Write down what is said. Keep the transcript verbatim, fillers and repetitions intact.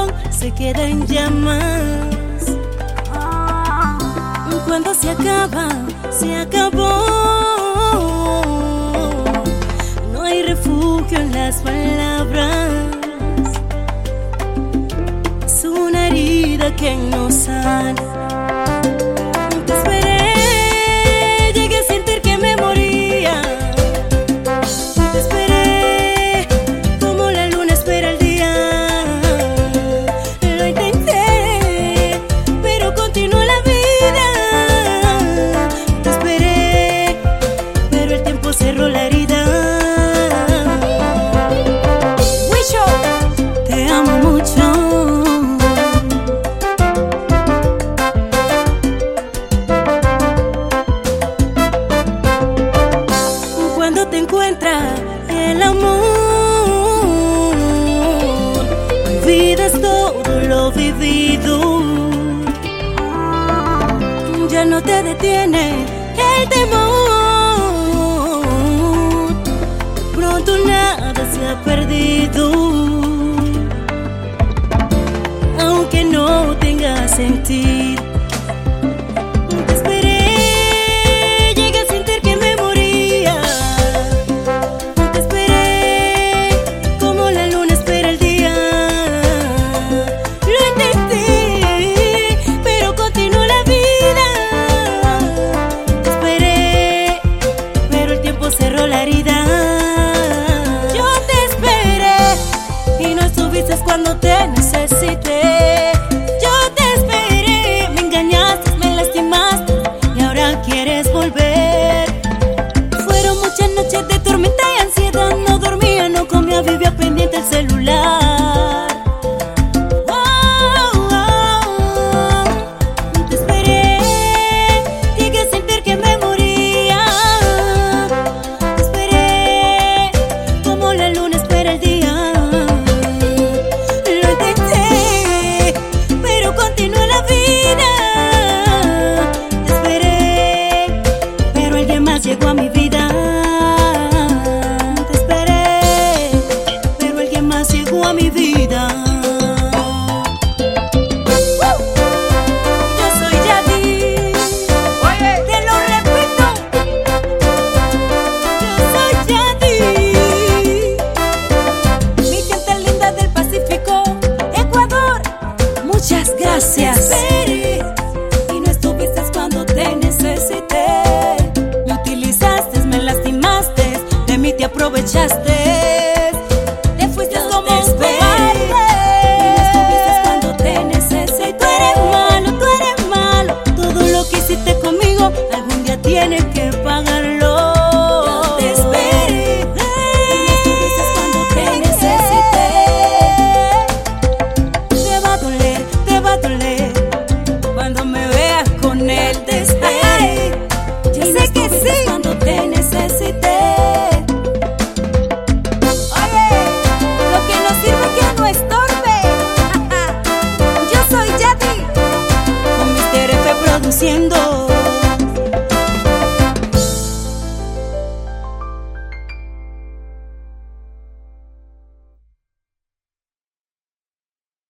corazón se queda en llamas. Cuando se acaba, se acabó. No hay refugio en las palabras. Es una herida que no sana. Te esperé, llegué a sentir que me moría. Te esperé, como la luna espera el día. Lo intenté, pero continuó la vida. Cerró la herida. Wisho, te amo mucho. Cuando te encuentra el amor, olvidas todo lo vivido. Ya no te detiene el temor. Nada se ha perdido, aunque no tenga sentido. Te esperé, llegué a sentir que me moría. Te esperé, como la luna espera el día. Lo intenté, pero continuó la vida. Te esperé, pero el tiempo cerró la herida. Cuando te necesité, yo te esperé, me engañaste, me lastimaste y ahora quieres volver. Fueron muchas noches de tormenta y ansiedad, no dormía, no comía, vivía pendiente el celular. Oh, oh, oh. Te esperé, llegué a sentir que me moría. Te esperé, como la luna espera el día. Llegó a mi vida. Te esperé, pero alguien más llegó a mi vida. Yo soy Yadi. Oye, te lo repito. Yo soy Yadi. Mi gente linda del Pacífico, Ecuador, muchas gracias. Te esperé y no estuviste cuando te necesité. Te aprovechaste, te fuiste como un cobarde y no estuviste cuando te necesité. Tú eres malo, tú eres malo. Todo lo que hiciste conmigo algún día tienes que pagarlo. Yo te esperé y no estuviste cuando te necesité. Te va a doler, te va a doler cuando me veas con él. Te esperé, yo sé que sí, cuando te necesité. Yo soy Yadi, con Mister F produciendo.